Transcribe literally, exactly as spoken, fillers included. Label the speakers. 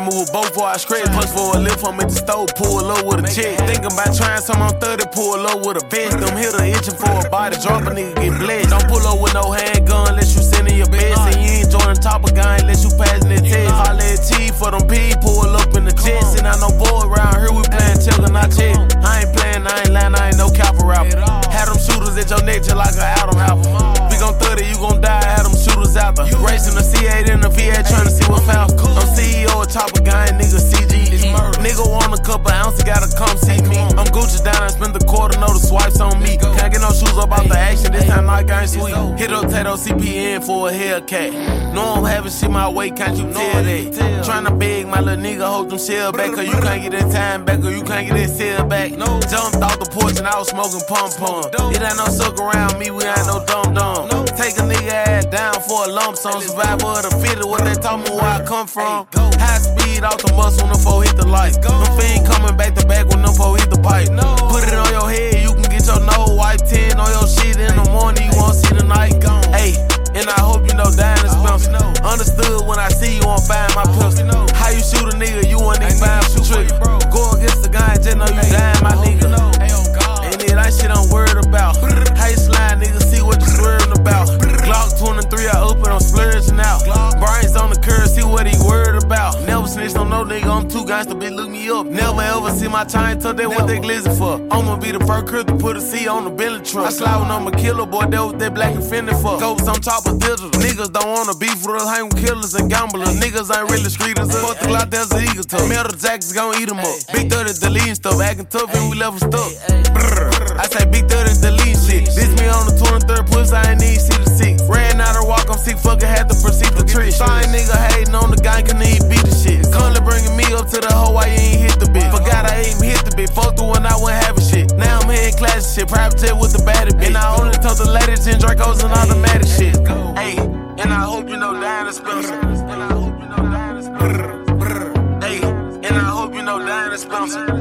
Speaker 1: me with both for I scratch. Plus for a lift, I'm at the stove, pull up with a check. Thinking about trying some on thirty, pull up with a vest. Them hitter itching for a body, drop a nigga get blessed. Don't pull up with no handgun unless you sending your best. And you ain't joining top of gun unless you passing the test. Holla at T for them P, pull up in the jets. And I know boy around here, we playing checker, not check. I ain't playing, I ain't lying, I ain't no capper rapper. Had them shooters at your neck just like an Adam apple. We gon' thirty, you gon' die, had them shooters out there. Racing the C eight in the V eight, trying to see what found. I'm C E O of Chopper Gang, nigga C G E. Nigga want a couple ounces, gotta come see me. I'm Gucci down and spend the quarter, know the swipes on me. Can't get no shoes up out the action, this time I ain't sweet. Hit up Tato C P N for a Hellcat. No, I'm having shit my way, can't you tell that? Tryna beg my little nigga, hold them shell back, cause you can't get that time back, or you can't get that cell back. Jumped off the porch and I was smoking pom pom. It ain't no suck around me, we ain't no dumb dumb. Take a nigga ass down for a lump sum, survivor of the fittest, what they taught me where I come from. High speed off the muscle when them four hit the light. Them fiend coming back to back when them four hit the pipe. Put it on your head, you can get your nose wiped. Ten on your shit in the morning, you won't see the night. Hey, and I hope you know dying is expensive. Understood when I see you on fire, my pistol. How you shoot a nigga, you ain't even buying for trick. Go against the guy and just know you dying, my nigga. And it ain't shit I'm worried about. How you slide, nigga, see what you swerving about. Glock twenty-three, I open, I'm splurging out. Brains on the curve, see what he worried about. Never snitch on no nigga, I'm too gangsta, bitch, look me up. Never ever see my chain tuck, that what they glizzy for. I'ma be the first crib to put a C on the Bentley truck. I slide when I'm a killer, boy, that what that black infinity for. Ghosts on top of digital. Niggas don't wanna beef with us, hang with killers and gamblers. Niggas ain't really streeters, fuck the Glock, that's an eagle tuck. Metal jackets gon' eat them up. Big thirty deleting stuff, acting tough and we level stuck. I say big thirty delete shit. This me on the twenty-third pussy, I ain't need see the six. Ran out of walk, I'm sick, fucker, had to proceed to trick. Fine nigga hating on the gang, can he beat the shit. Currently bringing me up to the hoe, I ain't hit the bitch. Forgot I ain't hit the bitch, fucked the one I wasn't having shit. Now I'm here in class shit, private jet with the baddie bitch. And I only told the ladies and Dracos and automatic shit. Hey, and I hope you know dying is expensive. And I hope you know dying is expensive. Hey, and I hope you know dying is expensive.